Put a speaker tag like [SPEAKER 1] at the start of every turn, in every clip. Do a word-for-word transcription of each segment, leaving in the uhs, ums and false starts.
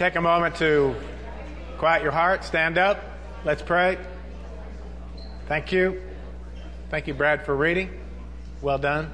[SPEAKER 1] Take a moment to quiet your heart. Stand up. Let's pray. Thank you. Thank you, Brad, for reading. Well done.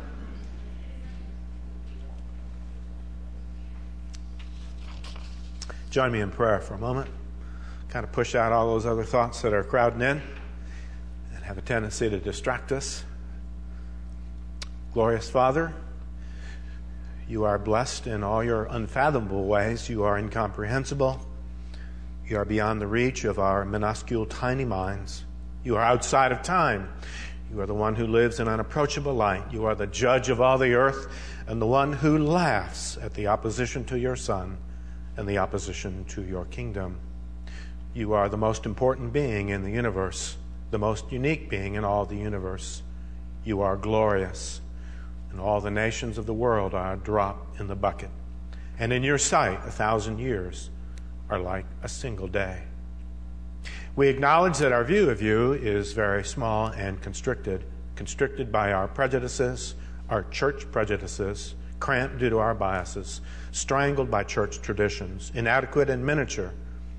[SPEAKER 1] Join me in prayer for a moment. Kind of push out all those other thoughts that are crowding in and have a tendency to distract us. Glorious Father, you are blessed in all your unfathomable ways. You are incomprehensible. You are beyond the reach of our minuscule, tiny minds. You are outside of time. You are the one who lives in unapproachable light. You are the judge of all the earth and the one who laughs at the opposition to your Son and the opposition to your kingdom. You are the most important being in the universe, the most unique being in all the universe. You are glorious, and all the nations of the world are a drop in the bucket. And in your sight, a thousand years are like a single day. We acknowledge that our view of you is very small and constricted, constricted by our prejudices, our church prejudices, cramped due to our biases, strangled by church traditions, inadequate and miniature.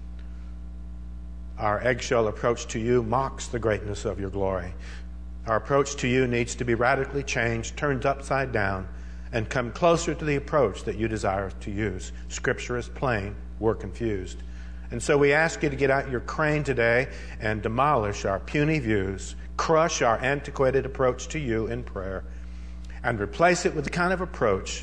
[SPEAKER 1] Our eggshell approach to you mocks the greatness of your glory. Our approach to you needs to be radically changed, turned upside down, and come closer to the approach that you desire to use. Scripture is plain. We're confused. And so we ask you to get out your crane today and demolish our puny views, crush our antiquated approach to you in prayer, and replace it with the kind of approach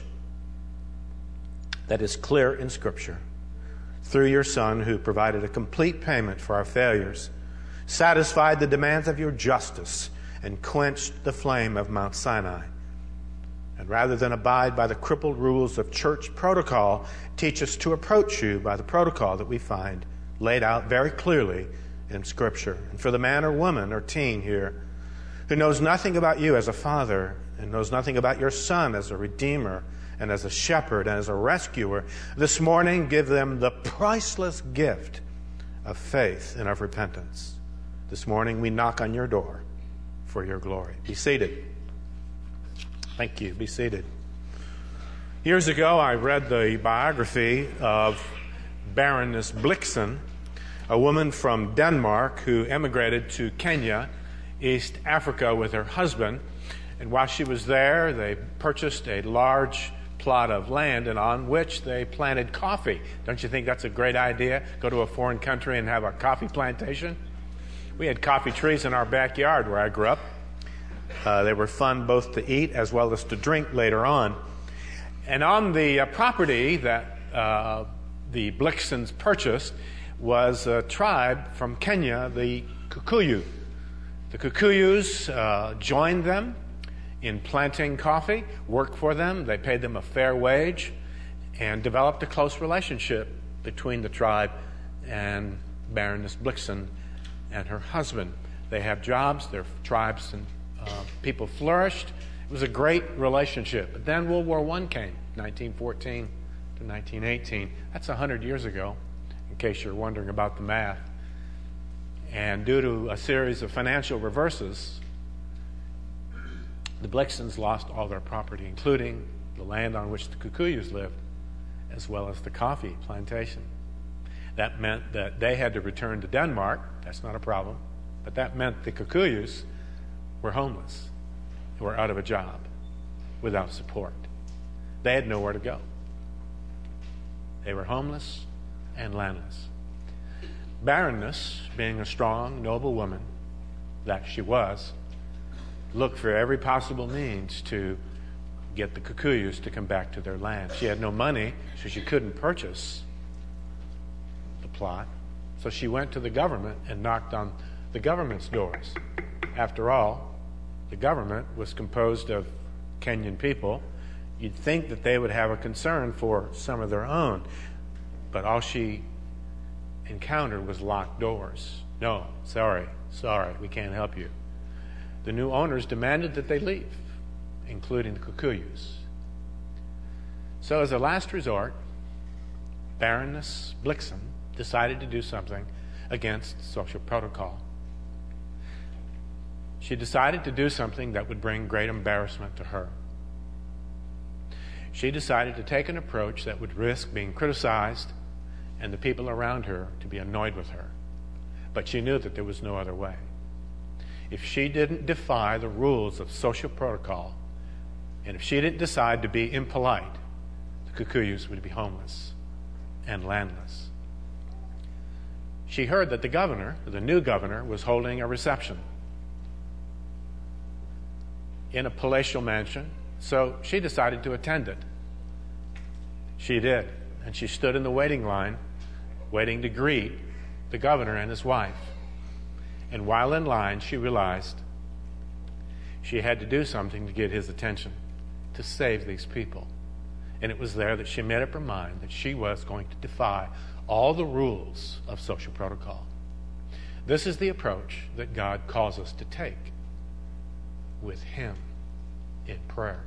[SPEAKER 1] that is clear in Scripture. Through your Son, who provided a complete payment for our failures, satisfied the demands of your justice, and quenched the flame of Mount Sinai. And rather than abide by the crippled rules of church protocol, teach us to approach you by the protocol that we find laid out very clearly in Scripture. And for the man or woman or teen here who knows nothing about you as a father and knows nothing about your Son as a redeemer and as a shepherd and as a rescuer, this morning give them the priceless gift of faith and of repentance. This morning we knock on your door for your glory. Be seated. Thank you. Be seated. Years ago, I read the biography of Baroness Blixen, a woman from Denmark who emigrated to Kenya, East Africa, with her husband. And while she was there, they purchased a large plot of land and on which they planted coffee. Don't you think that's a great idea? Go to a foreign country and have a coffee plantation? We had coffee trees in our backyard where I grew up. Uh, they were fun both to eat as well as to drink later on. And on the uh, property that uh, the Blixens purchased was a tribe from Kenya, the Kikuyu. The Kikuyus uh, joined them in planting coffee, worked for them. They paid them a fair wage and developed a close relationship between the tribe and Baroness Blixen and her husband. They have jobs, their tribes and uh, people flourished. It was a great relationship. But then World War One came, nineteen fourteen to nineteen eighteen. That's one hundred years ago, in case you're wondering about the math. And due to a series of financial reverses, the Blixens lost all their property, including the land on which the Kikuyus lived, as well as the coffee plantation. That meant that they had to return to Denmark. That's not a problem. But that meant the Kikuyus were homeless, were out of a job, without support. They had nowhere to go. They were homeless and landless. Baroness, being a strong, noble woman that she was, looked for every possible means to get the Kikuyus to come back to their land. She had no money, so she couldn't purchase the plot. So she went to the government and knocked on the government's doors. After all, the government was composed of Kenyan people. You'd think that they would have a concern for some of their own, but all she encountered was locked doors. No, sorry, sorry, we can't help you. The new owners demanded that they leave, including the Kikuyus. So as a last resort, Baroness Blixen decided to do something against social protocol. She decided to do something that would bring great embarrassment to her. She decided to take an approach that would risk being criticized and the people around her to be annoyed with her. But she knew that there was no other way. If she didn't defy the rules of social protocol, and if she didn't decide to be impolite, the Kikuyus would be homeless and landless. She heard that the governor, the new governor, was holding a reception in a palatial mansion, so she decided to attend it. She did, and she stood in the waiting line, waiting to greet the governor and his wife. And while in line, she realized she had to do something to get his attention, to save these people. And it was there that she made up her mind that she was going to defy all the rules of social protocol. This is the approach that God calls us to take with Him in prayer.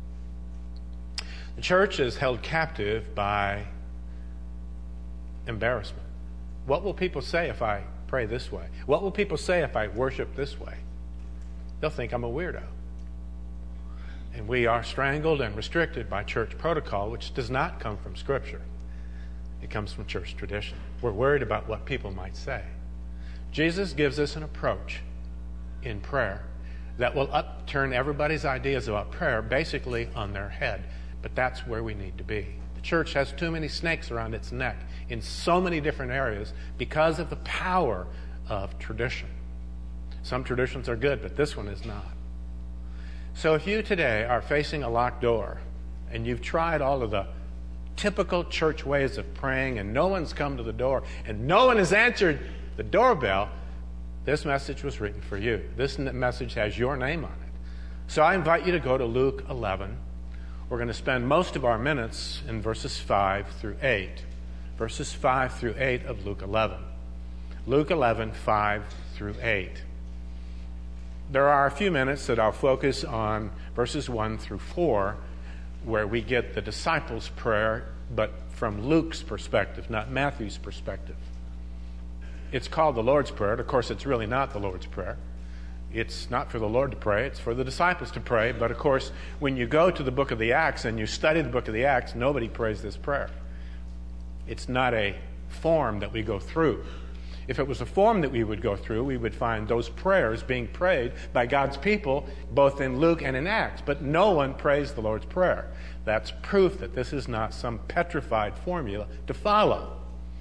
[SPEAKER 1] The church is held captive by embarrassment. What will people say if I pray this way? What will people say if I worship this way? They'll think I'm a weirdo. And we are strangled and restricted by church protocol, which does not come from Scripture. It comes from church tradition. We're worried about what people might say. Jesus gives us an approach in prayer that will upturn everybody's ideas about prayer basically on their head. But that's where we need to be. The church has too many snakes around its neck in so many different areas because of the power of tradition. Some traditions are good, but this one is not. So if you today are facing a locked door and you've tried all of the typical church ways of praying and no one's come to the door and no one has answered the doorbell, this message was written for you. This message has your name on it. So I invite you to go to Luke eleven. We're going to spend most of our minutes in verses five through eight. Verses five through eight of Luke eleven. Luke eleven, five through eight. There are a few minutes that I'll focus on verses one through four, where we get the disciples' prayer, but from Luke's perspective, not Matthew's perspective. It's called the Lord's Prayer. Of course, it's really not the Lord's Prayer. It's not for the Lord to pray, it's for the disciples to pray. But of course, when you go to the book of the Acts and you study the book of the Acts, nobody prays this prayer. It's not a form that we go through. If it was a form that we would go through, we would find those prayers being prayed by God's people, both in Luke and in Acts. But no one prays the Lord's Prayer. That's proof that this is not some petrified formula to follow.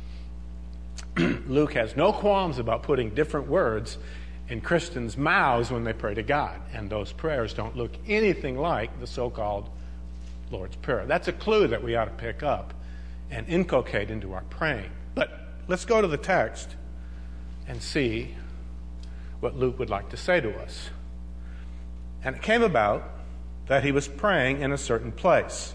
[SPEAKER 1] Luke has no qualms about putting different words in Christians' mouths when they pray to God. And those prayers don't look anything like the so-called Lord's Prayer. That's a clue that we ought to pick up and inculcate into our praying. But let's go to the text and see what Luke would like to say to us. And it came about that he was praying in a certain place.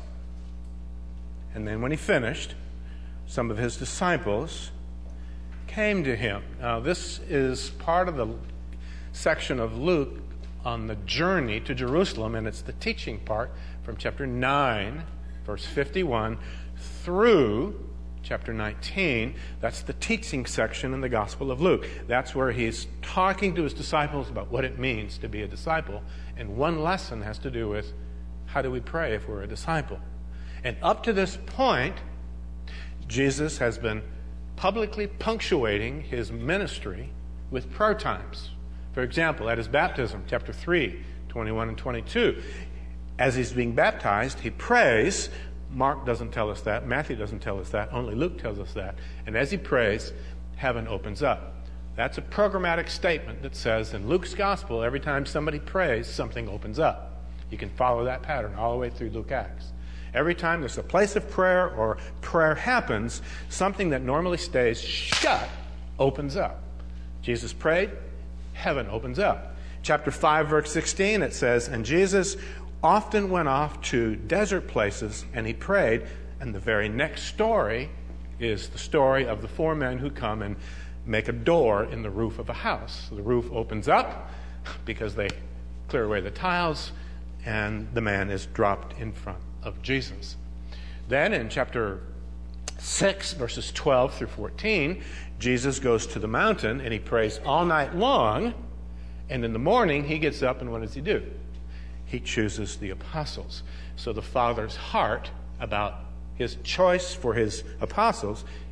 [SPEAKER 1] And then when he finished, some of his disciples came to him. Now, this is part of the section of Luke on the journey to Jerusalem, and it's the teaching part from chapter nine, verse fifty-one, through chapter nineteen. That's the teaching section in the Gospel of Luke. That's where he's talking to his disciples about what it means to be a disciple. And one lesson has to do with how do we pray if we're a disciple. And up to this point, Jesus has been publicly punctuating his ministry with prayer times. For example, at his baptism, chapter three, twenty-one and twenty-two, as he's being baptized, he prays. Mark doesn't tell us that. Matthew doesn't tell us that. Only Luke tells us that. And as he prays, heaven opens up. That's a programmatic statement that says in Luke's gospel, every time somebody prays, something opens up. You can follow that pattern all the way through Luke Acts. Every time there's a place of prayer or prayer happens, something that normally stays shut opens up. Jesus prayed, heaven opens up. Chapter five, verse sixteen, it says, and Jesus often went off to desert places and he prayed. And the very next story is the story of the four men who come and make a door in the roof of a house. The roof opens up because they clear away the tiles and the man is dropped in front of Jesus. Then in chapter six, verses twelve through fourteen, Jesus goes to the mountain and he prays all night long. And in the morning, he gets up and what does he do? He chooses the apostles. So the Father's heart about his choice for his apostles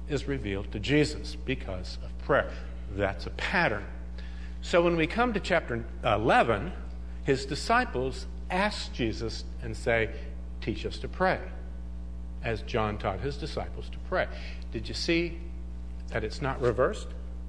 [SPEAKER 1] is revealed to Jesus because of prayer. That's a pattern. So when we come to chapter eleven, his disciples ask Jesus and say, teach us to pray, as John taught his disciples to pray. Did you see that it's not reversed?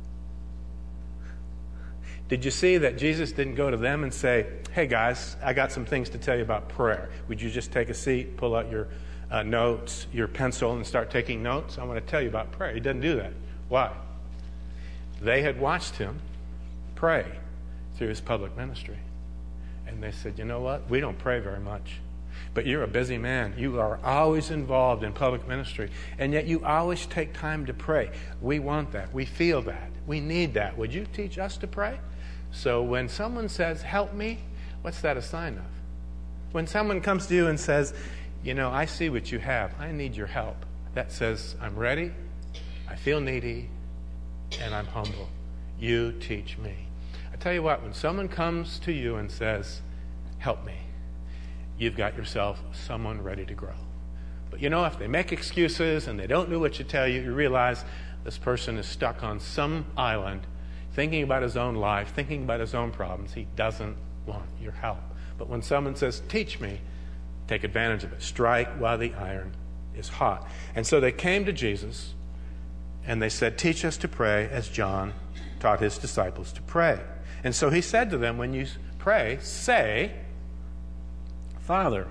[SPEAKER 1] Did you see that Jesus didn't go to them and say, hey guys, I got some things to tell you about prayer. Would you just take a seat, pull out your uh, notes, your pencil, and start taking notes? I want to tell you about prayer. He doesn't do that. Why? They had watched him pray through his public ministry. And they said, you know what? We don't pray very much. But you're a busy man. You are always involved in public ministry. And yet you always take time to pray. We want that. We feel that. We need that. Would you teach us to pray? So when someone says, help me, what's that a sign of? When someone comes to you and says, you know, I see what you have. I need your help. That says, I'm ready. I feel needy. And I'm humble. You teach me. I tell you what, when someone comes to you and says, help me, you've got yourself someone ready to grow. But you know, if they make excuses and they don't do what you tell you, you realize this person is stuck on some island thinking about his own life, thinking about his own problems. He doesn't want your help. But when someone says, teach me, take advantage of it. Strike while the iron is hot. And so they came to Jesus and they said, teach us to pray as John taught his disciples to pray. And so he said to them, when you pray, say, Father,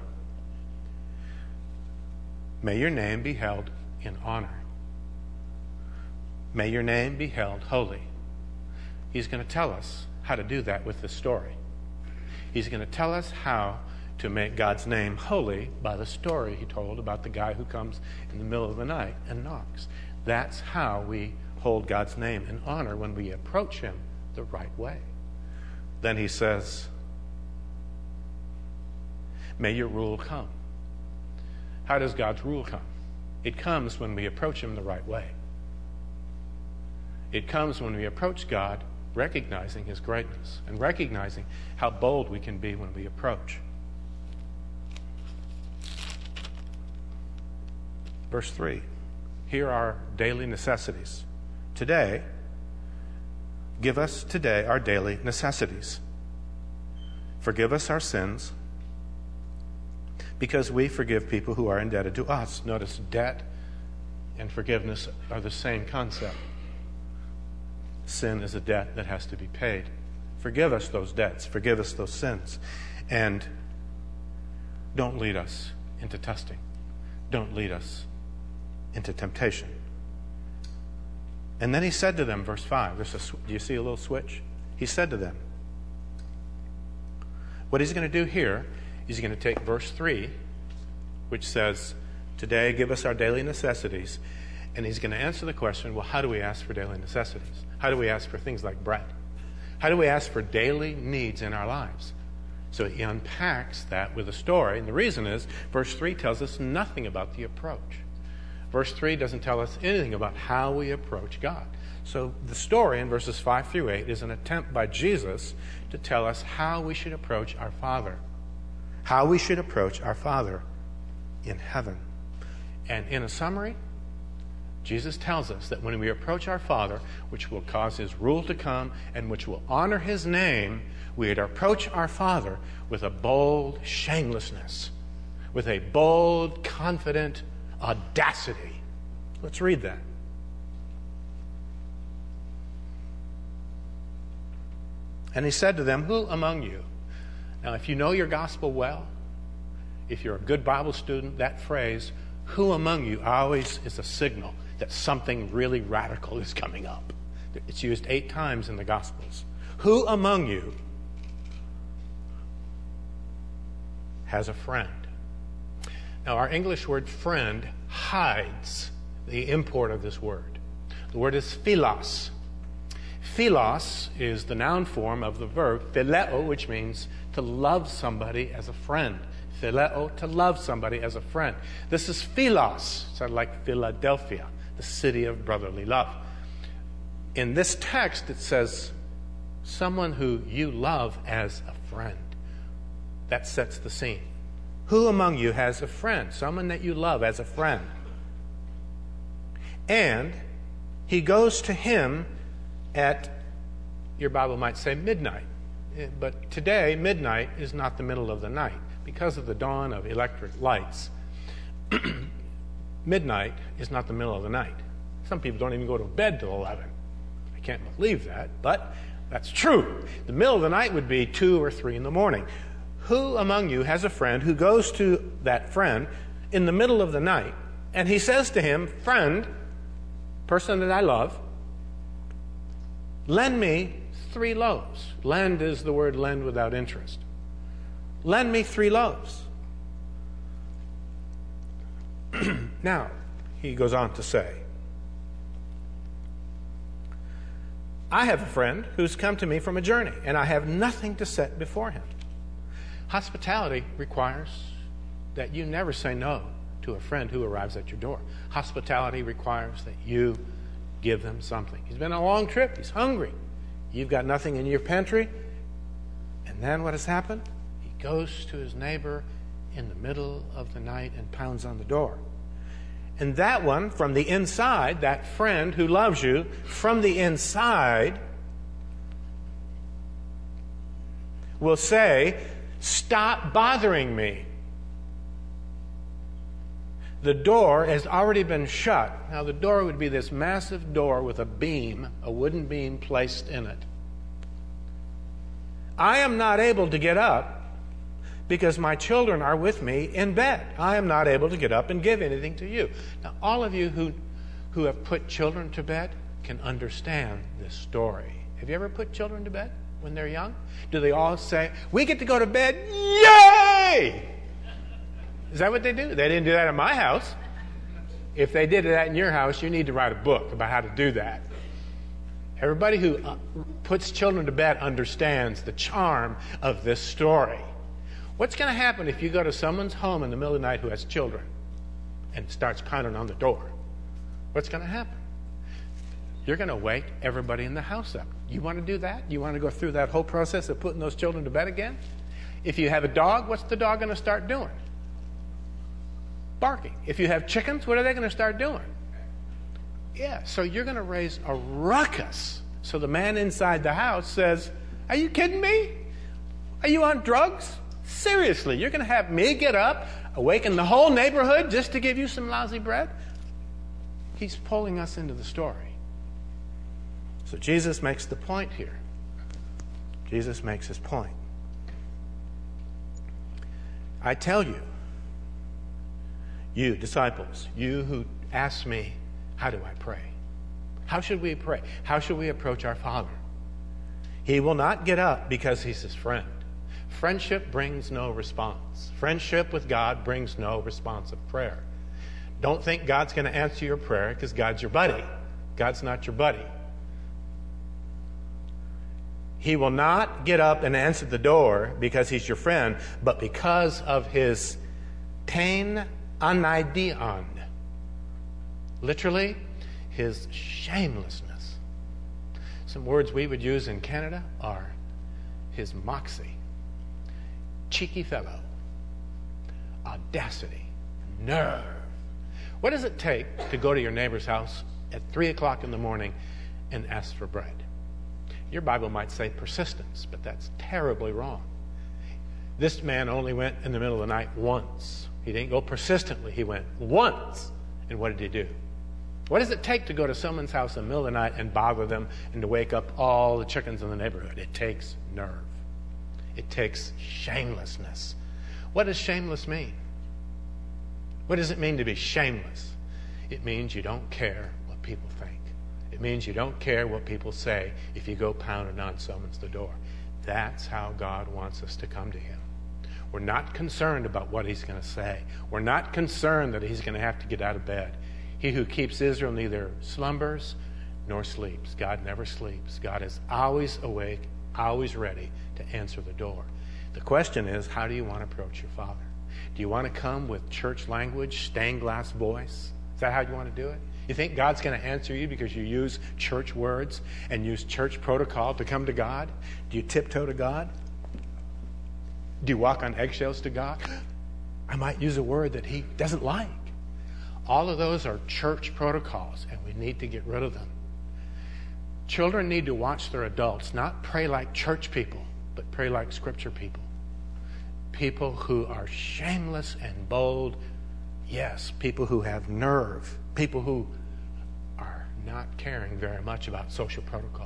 [SPEAKER 1] may your name be held in honor. May your name be held holy. He's going to tell us how to do that with this story. He's going to tell us how to make God's name holy by the story he told about the guy who comes in the middle of the night and knocks. That's how we hold God's name in honor when we approach him the right way. Then he says, may your rule come. How does God's rule come? It comes when we approach him the right way. It comes when we approach God recognizing his greatness and recognizing how bold we can be when we approach. Verse three, here are daily necessities. Today, give us today our daily necessities. Forgive us our sins, because we forgive people who are indebted to us. Notice, debt and forgiveness are the same concept. Sin is a debt that has to be paid. Forgive us those debts. Forgive us those sins. And don't lead us into testing. Don't lead us into temptation. And then he said to them, verse five, there's a, do you see a little switch? He said to them, what he's going to do here is he's going to take verse three, which says, today give us our daily necessities, and he's going to answer the question, well, how do we ask for daily necessities? How do we ask for things like bread? How do we ask for daily needs in our lives? So he unpacks that with a story, and the reason is, verse three tells us nothing about the approach. Verse three doesn't tell us anything about how we approach God. So the story in verses five through eight is an attempt by Jesus to tell us how we should approach our Father. How we should approach our Father in heaven. And in a summary, Jesus tells us that when we approach our Father, which will cause his rule to come and which will honor his name, we would approach our Father with a bold shamelessness, with a bold, confident audacity. Let's read that. And he said to them, who among you? Now, if you know your gospel well, if you're a good Bible student, that phrase, who among you, always is a signal that something really radical is coming up. It's used eight times in the Gospels. Who among you has a friend? Now, our English word friend hides the import of this word. The word is philos. Philos is the noun form of the verb phileo, which means to love somebody as a friend. Phileo, to love somebody as a friend. This is philos, sort of like Philadelphia, the city of brotherly love. In this text, it says, someone who you love as a friend. That sets the scene. Who among you has a friend? Someone that you love as a friend. And he goes to him at, your Bible might say midnight. But today, midnight is not the middle of the night. Because of the dawn of electric lights, midnight is not the middle of the night. Some people don't even go to bed till eleven. I can't believe that, but that's true. The middle of the night would be two or three in the morning. Who among you has a friend who goes to that friend in the middle of the night, and he says to him, friend, person that I love, lend me three loaves. Lend is the word lend without interest. Lend me three loaves. Now, he goes on to say, I have a friend who's come to me from a journey, and I have nothing to set before him. Hospitality requires that you never say no to a friend who arrives at your door. Hospitality requires that you give them something. He's been on a long trip. He's hungry. You've got nothing in your pantry. And then what has happened? He goes to his neighbor in the middle of the night and pounds on the door. And that one, from the inside, that friend who loves you, from the inside, will say, stop bothering me. The door has already been shut. Now, the door would be this massive door with a beam, a wooden beam placed in it. I am not able to get up because my children are with me in bed. I am not able to get up and give anything to you. Now, all of you who, who have put children to bed can understand this story. Have you ever put children to bed when they're young? Do they all say, we get to go to bed? Yay! Is that what they do? They didn't do that in my house. If they did that in your house, you need to write a book about how to do that. Everybody who uh, puts children to bed understands the charm of this story. What's going to happen if you go to someone's home in the middle of the night who has children and starts pounding on the door? What's going to happen? You're going to wake everybody in the house up. You want to do that? You want to go through that whole process of putting those children to bed again? If you have a dog, what's the dog going to start doing? Barking. If you have chickens, what are they going to start doing? Yeah, so you're going to raise a ruckus. So the man inside the house says, are you kidding me? Are you on drugs? Seriously, you're going to have me get up, awaken the whole neighborhood just to give you some lousy bread? He's pulling us into the story. So Jesus makes the point here. Jesus makes his point. I tell you, you disciples, you who ask me, how do I pray? How should we pray? How should we approach our Father? He will not get up because he's his friend. Friendship brings no response. Friendship with God brings no responsive prayer. Don't think God's going to answer your prayer because God's your buddy. God's not your buddy. He will not get up and answer the door because he's your friend, but because of his tein anaidion. Literally, his shamelessness. Some words we would use in Canada are his moxie, cheeky fellow, audacity, nerve. What does it take to go to your neighbor's house at three o'clock in the morning and ask for bread? Your Bible might say persistence, but that's terribly wrong. This man only went in the middle of the night once. He didn't go persistently. He went once. And what did he do? What does it take to go to someone's house in the middle of the night and bother them and to wake up all the chickens in the neighborhood? It takes nerve. It takes shamelessness. What does shameless mean? What does it mean to be shameless? It means you don't care what people think. It means you don't care what people say if you go pounding on someone's the door. That's how God wants us to come to him. We're not concerned about what he's going to say. We're not concerned that he's going to have to get out of bed. He who keeps Israel neither slumbers nor sleeps. God never sleeps. God is always awake, always ready to answer the door. The question is, how do you want to approach your Father? Do you want to come with church language, stained glass voice? Is that how you want to do it? You think God's going to answer you because you use church words and use church protocol to come to God? Do you tiptoe to God? Do you walk on eggshells to God? I might use a word that he doesn't like. All of those are church protocols, and we need to get rid of them. Children need to watch their adults, not pray like church people, but pray like Scripture people. People who are shameless and bold. Yes, people who have nerve. People who are not caring very much about social protocol.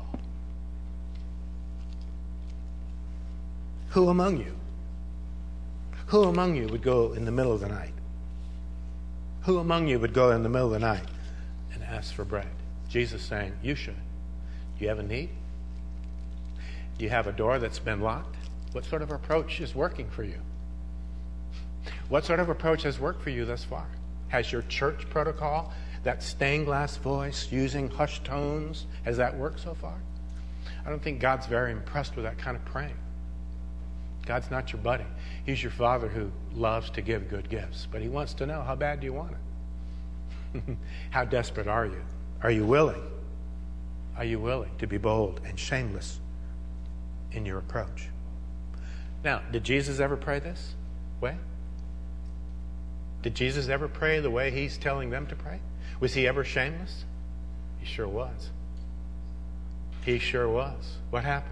[SPEAKER 1] Who among you? Who among you would go in the middle of the night? Who among you would go in the middle of the night and ask for bread? Jesus saying, you should. Do you have a need? Do you have a door that's been locked? What sort of approach is working for you? What sort of approach has worked for you thus far? Has your church protocol, that stained glass voice, using hushed tones, has that worked so far? I don't think God's very impressed with that kind of praying. God's not your buddy. He's your Father who loves to give good gifts, but He wants to know, how bad do you want it? How desperate are you? Are you willing? Are you willing to be bold and shameless in your approach? Now, did Jesus ever pray this way? Did Jesus ever pray the way He's telling them to pray? Was He ever shameless? He sure was. He sure was. What happened?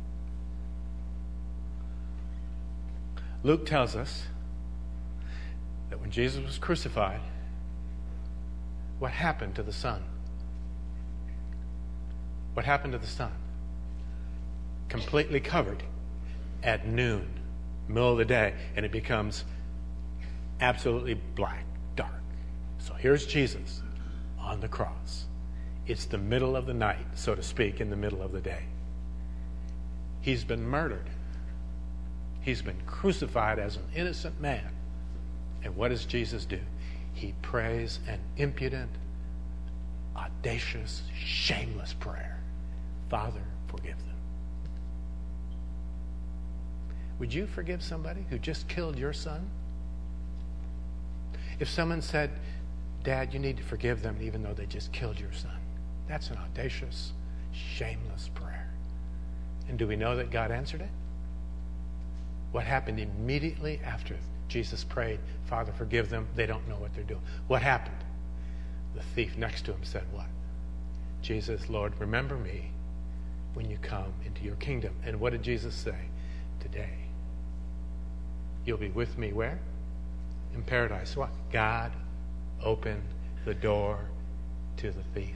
[SPEAKER 1] Luke tells us that when Jesus was crucified, what happened to the sun? What happened to the sun? Completely covered at noon, middle of the day, and it becomes absolutely black, dark. So here's Jesus on the cross. It's the middle of the night, so to speak, in the middle of the day. He's been murdered. He's been crucified as an innocent man. And what does Jesus do? He prays an impudent, audacious, shameless prayer. Father, forgive them. Would you forgive somebody who just killed your son? If someone said, Dad, you need to forgive them even though they just killed your son. That's an audacious, shameless prayer. And do we know that God answered it? What happened immediately after Jesus prayed, Father, forgive them, they don't know what they're doing. What happened? The thief next to him said what? Jesus, Lord, remember me when you come into your kingdom. And what did Jesus say? Today, you'll be with me where? In paradise. What? God opened the door to the thief.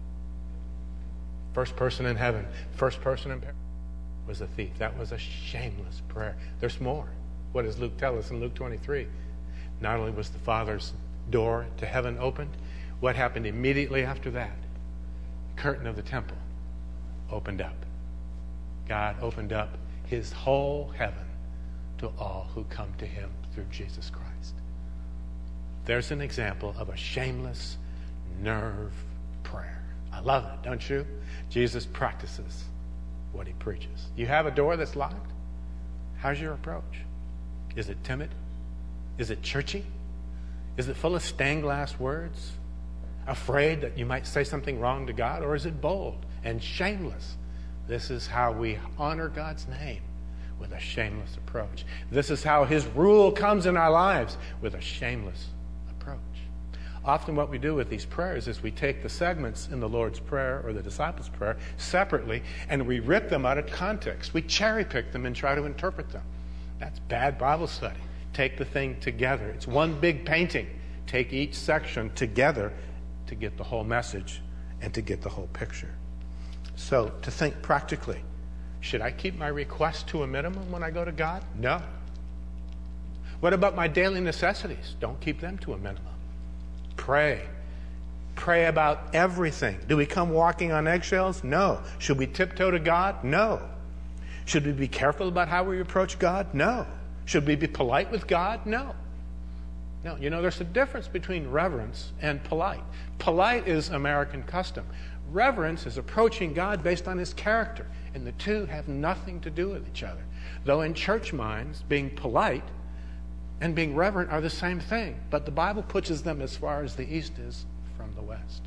[SPEAKER 1] First person in heaven, first person in paradise was a thief. That was a shameless prayer. There's more. What does Luke tell us in Luke twenty-three? Not only was the Father's door to heaven opened, what happened immediately after that? The curtain of the temple opened up. God opened up His whole heaven to all who come to Him through Jesus Christ. There's an example of a shameless nerve prayer. I love it, don't you? Jesus practices what He preaches. You have a door that's locked? How's your approach? Is it timid? Is it churchy? Is it full of stained glass words? Afraid that you might say something wrong to God? Or is it bold and shameless? This is how we honor God's name, with a shameless approach. This is how His rule comes in our lives, with a shameless approach. Often what we do with these prayers is we take the segments in the Lord's Prayer or the disciples' prayer separately, and we rip them out of context. We cherry pick them and try to interpret them. That's bad Bible study. Take the thing together. It's one big painting. Take each section together to get the whole message and to get the whole picture. So, to think practically, should I keep my request to a minimum when I go to God? No. What about my daily necessities? Don't keep them to a minimum. Pray. Pray about everything. Do we come walking on eggshells? No. Should we tiptoe to God? No. Should we be careful about how we approach God? No. Should we be polite with God? No. No. You know, there's a difference between reverence and polite. Polite is American custom. Reverence is approaching God based on His character, and the two have nothing to do with each other. Though in church minds, being polite and being reverent are the same thing, but the Bible pushes them as far as the east is from the west.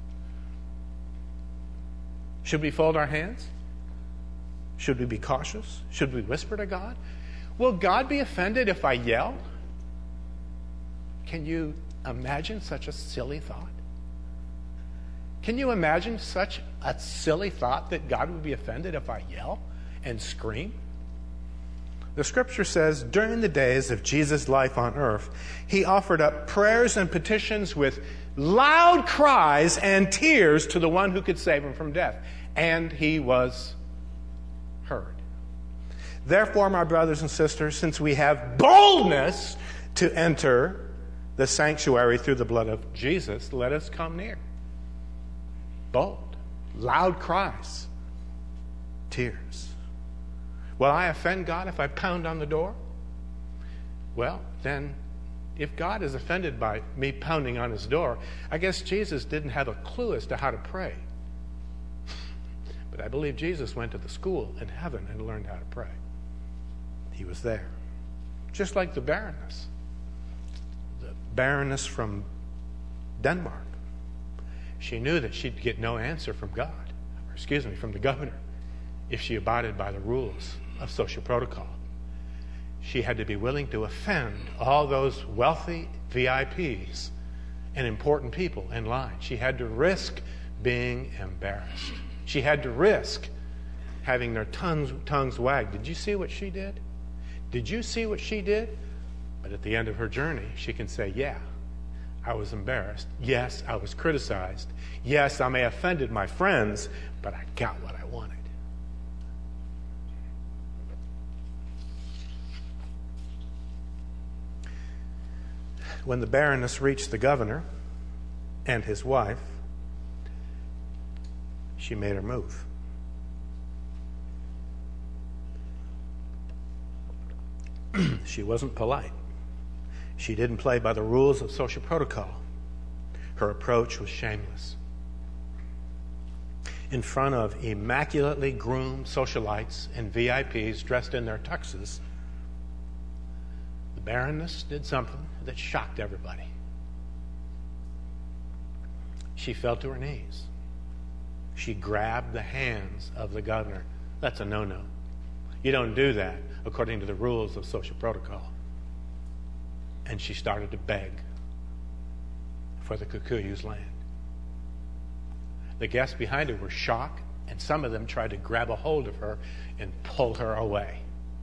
[SPEAKER 1] Should we fold our hands? Should we be cautious? Should we whisper to God? Will God be offended if I yell? Can you imagine such a silly thought? Can you imagine such a silly thought that God would be offended if I yell and scream? The scripture says, during the days of Jesus' life on earth, he offered up prayers and petitions with loud cries and tears to the one who could save him from death. And he was heard. Therefore, my brothers and sisters, since we have boldness to enter the sanctuary through the blood of Jesus, let us come near. Bold, loud cries, tears. Will I offend God if I pound on the door? Well, then, if God is offended by me pounding on his door, I guess Jesus didn't have a clue as to how to pray. But I believe Jesus went to the school in heaven and learned how to pray. He was there. Just like the Baroness. The Baroness from Denmark. She knew that she'd get no answer from God, or excuse me, from the governor, if she abided by the rules of social protocol. She had to be willing to offend all those wealthy V I Ps and important people in line. She had to risk being embarrassed. She had to risk having their tongues, tongues wagged. Did you see what she did? Did you see what she did? But at the end of her journey, she can say, yeah, I was embarrassed. Yes, I was criticized. Yes, I may have offended my friends, but I got what I wanted. When the Baroness reached the governor and his wife, she made her move. She wasn't polite. She didn't play by the rules of social protocol. Her approach was shameless. In front of immaculately groomed socialites and V I Ps dressed in their tuxes, the Baroness did something that shocked everybody. She fell to her knees. She grabbed the hands of the governor. That's a no-no. You don't do that according to the rules of social protocol. And she started to beg for the Kikuyu's land. The guests behind her were shocked, and some of them tried to grab a hold of her and pull her away.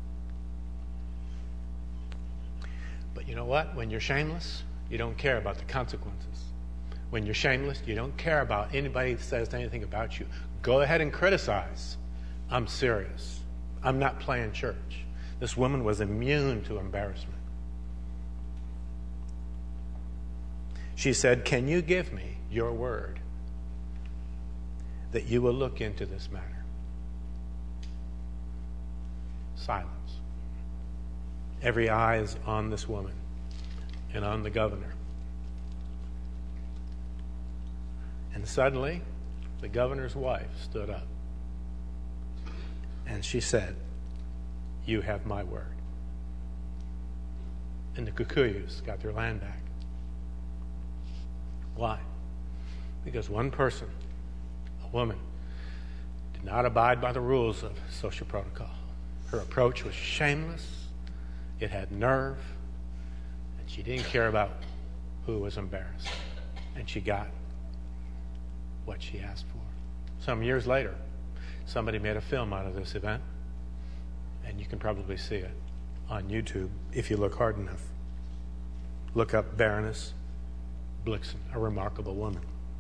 [SPEAKER 1] But you know what? When you're shameless, you don't care about the consequences. When you're shameless, you don't care about anybody that says anything about you. Go ahead and criticize. I'm serious. I'm not playing church. This woman was immune to embarrassment. She said, can you give me your word that you will look into this matter? Silence. Every eye is on this woman and on the governor. And suddenly, the governor's wife stood up. And she said, you have my word. And the Kikuyus got their land back. Why? Because one person, a woman, did not abide by the rules of social protocol. Her approach was shameless. It had nerve. And she didn't care about who was embarrassed. And she got what she asked for. Some years later, somebody made a film out of this event. And you can probably see it on YouTube if you look hard enough. Look up Baroness Blixen, a remarkable woman.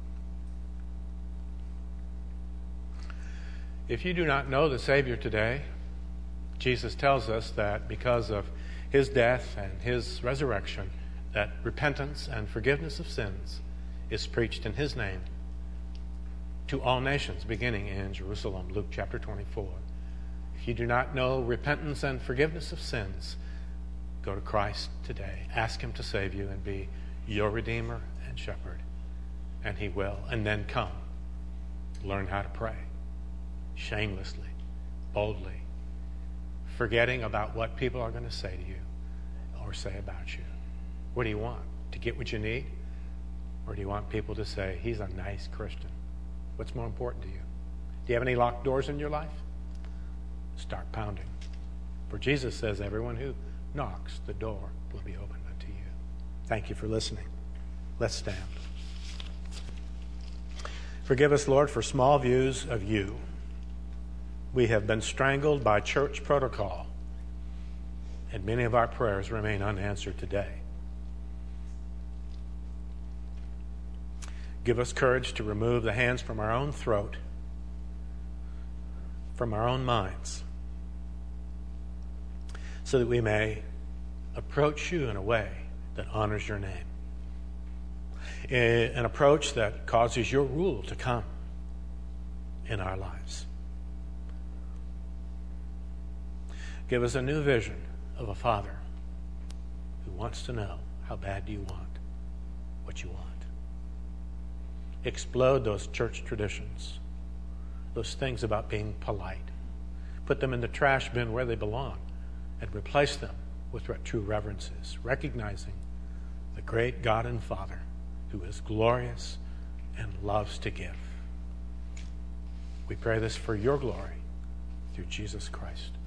[SPEAKER 1] If you do not know the Savior today, Jesus tells us that because of his death and his resurrection, that repentance and forgiveness of sins is preached in his name to all nations, beginning in Jerusalem, Luke chapter twenty-four. If you do not know repentance and forgiveness of sins, go to Christ today. Ask him to save you and be your Redeemer and Shepherd, and he will. And then come. Learn how to pray shamelessly, boldly, forgetting about what people are going to say to you or say about you. What do you want? To get what you need? Or do you want people to say, he's a nice Christian? What's more important to you? Do you have any locked doors in your life? Start pounding. For Jesus says, everyone who knocks, the door will be opened unto you. Thank you for listening. Let's stand. Forgive us, Lord, for small views of you. We have been strangled by church protocol, and many of our prayers remain unanswered today. Give us courage to remove the hands from our own throat, from our own minds, so that we may approach you in a way that honors your name. An approach that causes your rule to come in our lives. Give us a new vision of a Father who wants to know, how bad do you want what you want? Explode those church traditions, those things about being polite. Put them in the trash bin where they belong and replace them with what true reverence is, recognizing the great God and Father who is glorious and loves to give. We pray this for your glory through Jesus Christ.